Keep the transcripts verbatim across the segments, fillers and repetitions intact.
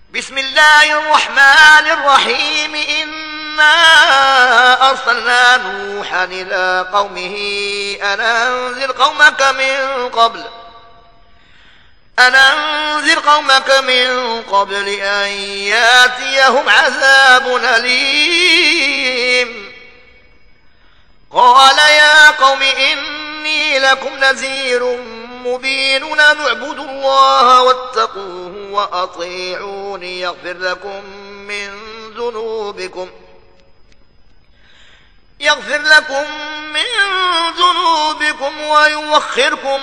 بسم الله الرحمن الرحيم إنا أرسلنا نوحا إلى قومه أن أنذر قومك من قبل أن أنذر قومك من قبل أن ياتيهم عذاب أليم. قال يا قوم إني لكم نذير مبين أن اعبدوا الله واتقوه وأطيعوني يغفر لكم من ذنوبكم يغفر لكم من ذنوبكم ويوخركم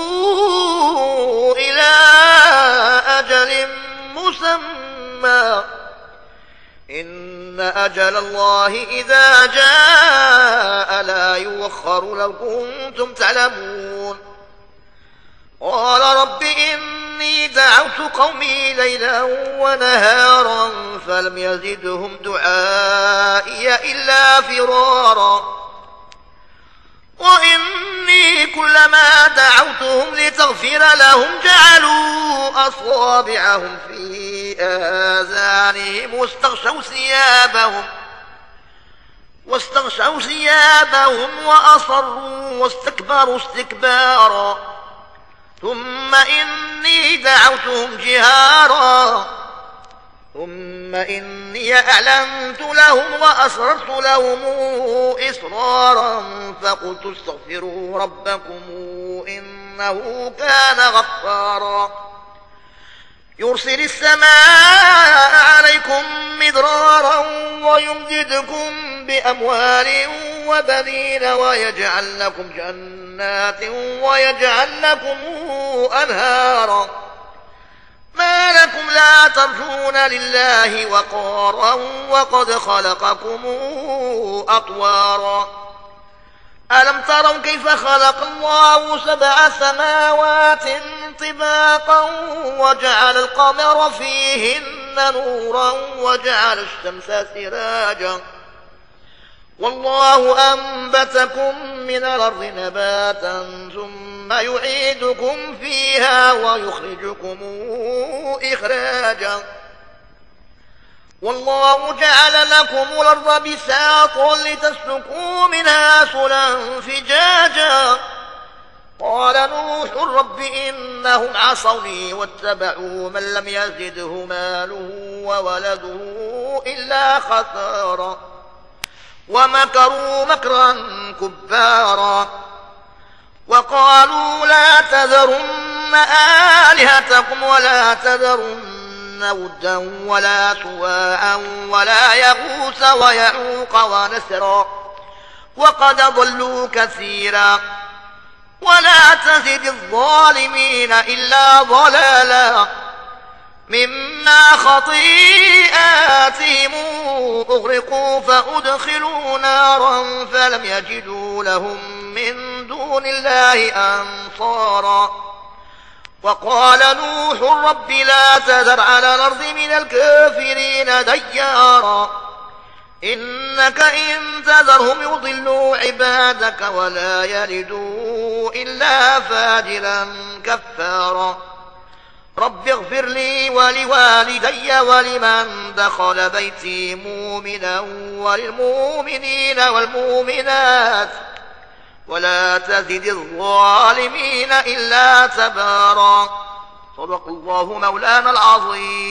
إلى أجل مسمى إن أجل الله إذا جاء لا يوخر لو كنتم تعلمون. قال رب إني دعوت قومي ليلا ونهارا فلم يزدهم دعائي إلا فرارا وإني كلما دعوتهم لتغفر لهم جعلوا أصابعهم في آذانهم واستغشوا ثيابهم واستغشوا ثيابهم وأصروا واستكبروا استكبارا ثم إني دعوتهم جهارا ثم إني أعلنت لهم وأسررت لهم إسرارا فقلت استغفروا ربكم إنه كان غفارا يرسل السماء عليكم مدرارا ويمددكم بأموال وبنين ويجعل لكم جنات ويجعل لكم أنهارا ما لكم لا ترجون لله وقارا وقد خلقكم أطوارا ألم تروا كيف خلق الله سبع سماوات طباقا وجعل القمر فيهن نورا وجعل الشمس سراجا والله أنبتكم من الأرض نباتا ثم يعيدكم فيها ويخرجكم إخراجا والله جعل لكم الأرض بساطا لتسلكوا منها سبلا فجاجا. قال نوح رب إنهم عصوني واتبعوا من لم يزده ماله وولده إلا خسارا ومكروا مكرا كبارا وقالوا لا تذرن آلهتكم ولا تذرن ودا ولا سواعا ولا يغوث ويعوق ونسرا وقد ضلوا كثيرا ولا تزد الظالمين إلا ضلالا مما خطيئاتهم أغرقوا فأدخلوا نارا فلم يجدوا لهم من دون الله أنصارا. وقال نوح رب لا تذر على الأرض من الكافرين ديارا إنك إن تذرهم يضلوا عبادك ولا يلدوا إلا فاجرا كفارا. رب اغفر لي ولوالدي ولمن دخل بيتي مؤمنا والمؤمنين والمؤمنات ولا تزد الظالمين إلا تبارا. صدق الله مولانا العظيم.